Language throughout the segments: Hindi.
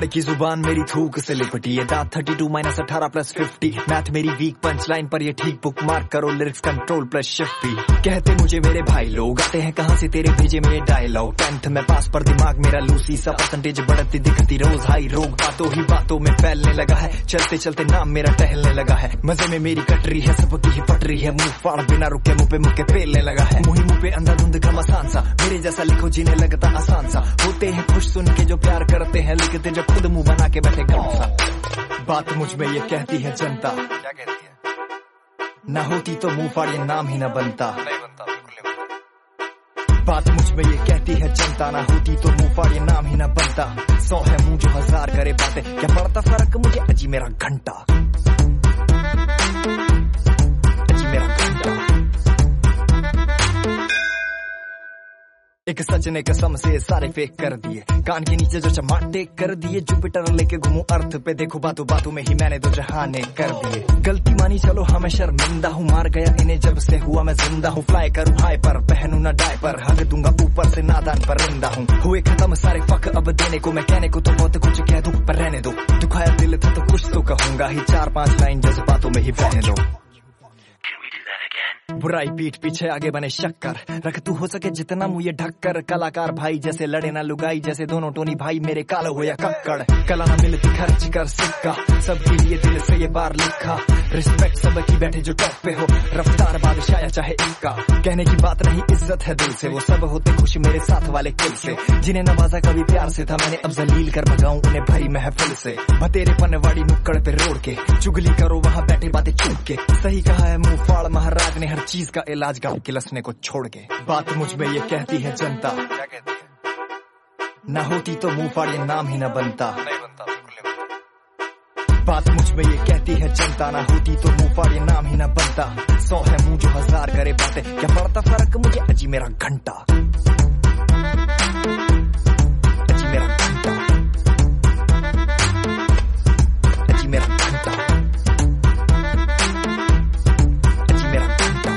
की जुबान मेरी थूक से लिपटी है, दांत 32 माइनस 18 प्लस 50, मैथ मेरी वीक पंच लाइन पर ये ठीक, बुक मार्क करो लिरिक्स कंट्रोल प्लस शिफ्ट भी। कहते मुझे मेरे भाई लोग, आते हैं कहाँ से तेरे भेजे में ये डायलॉग, 10th में पास पर दिमाग मेरा लूसी सा, परसेंटेज बढ़ती दिखती रोज हाई, रोग बातों ही बातों में फैलने लगा है, चलते चलते नाम मेरा टहलने लगा है, मजे में मेरी कटरी है, सबकी ही पटरी है, मुंह फाड़ बिना रुके मुंह पे मुक्के पेलने लगा है, मुही मुंह पे अंधाधुंध का मसान सा, मेरे जैसा लिखो जिन्हें लगता आसान सा, होते हैं खुश सुन के जो प्यार करते हैं, लिखते जब खुद मुंह बना के बैठे गम सा। बात मुझ में ये कहती है जनता, क्या कहती है? ना होती तो मुंह फाड़ ये नाम ही ना बनता। नहीं बनता, बिल्कुल नहीं बनता। बात मुझ में ये कहती है जनता, ना होती तो मुंह फाड़ ये नाम ही ना बनता। 100 है मुंह जो 1000 करे बातें, क्या पड़ता फर्क मुझे अजी मेरा घंटा, अजी मेरा घंटा। एक सच ने कसम से सारे फेक कर दिए, कान के नीचे जो चमाटे कर दिए, जुपिटर लेके घूमू अर्थ पे, देखो बातों बातों में ही मैंने दो जहाने कर दिए। गलती मानी चलो हाँ मैं शर्मिंदा हूँ, मार गया इन्हें जब से हुआ मैं जिंदा हूँ, फ्लाई करूँ हाई पर, पहनू ना डायपर, हग दूंगा ऊपर से नादान पर रिंदा हूँ, हुए खत्म सारे फक अब देने को, मैं कहने को तो बहुत कुछ कह दूं पर रहने दो, दुखाया दिल था तो कुछ तो कहूंगा ही, 4-5 लाइन जज्बातों में ही बहने दो। बुराई पीठ पीछे आगे बने शक्कर, रख तू हो सके जितना मुंह ये ढक्कर, कलाकार भाई जैसे लड़े ना लुगाई, जैसे दोनों टोनी भाई मेरे कालो हो या कक्कड़, कला ना मिलती खर्च कर सिक्का, सबके लिए दिल से ये बार लिखा, रिस्पेक्ट सबकी बैठे जो टॉप पे हो, रफ्तार बादशाह चाहे इक्का, कहने की बात नहीं इज्जत है दिल से, वो सब होते खुश मेरे साथ वाले किल से, जिन्हें नवाजा कभी प्यार से था मैंने अब जलील कर भगाऊं उन्हें भरी महफिल से, भतेरे पनवाड़ी नुक्कड़ पे रोड के, चुगली करो वहाँ बैठे बातें चुप के, सही कहा है मुंह फाड़ महाराज ने हर चीज का इलाज गाँव के लसने को छोड़ के। बात मुझ में ये कहती है जनता, क्या कहती है? ना होती तो मुंह फाड़ ये नाम ही ना बनता। नहीं बनता, बिल्कुल नहीं बनता। बात मुझ में ये कहती है जनता, ना होती तो मुंह फाड़ ये नाम ही ना बनता। 100 है मुंह जो 1000 करे बातें, क्या पड़ता फर्क मुझे अजी मेरा घंटा, अजी मेरा घंटा, अजी मेरा घंटा, अजी मेरा घंटा,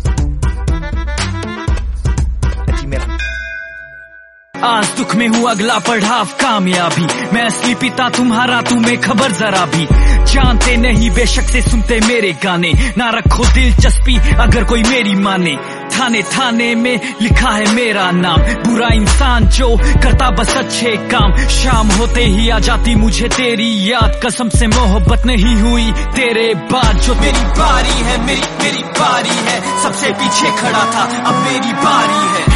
अजी मेरा। आज दुख में हूँ अगला पड़ाव कामयाबी, मैं असली पिता तुम्हारा तुम्हें खबर जरा भी, जानते नहीं बेशक से सुनते मेरे गाने, ना रखो दिलचस्पी अगर कोई मेरी माने, थाने थाने में लिखा है मेरा नाम, बुरा इंसान जो करता बस अच्छे काम, शाम होते ही आ जाती मुझे तेरी याद, कसम से मोहब्बत नहीं हुई तेरे बाद, जो मेरी बारी है मेरी बारी है, सबसे पीछे खड़ा था अब मेरी बारी है।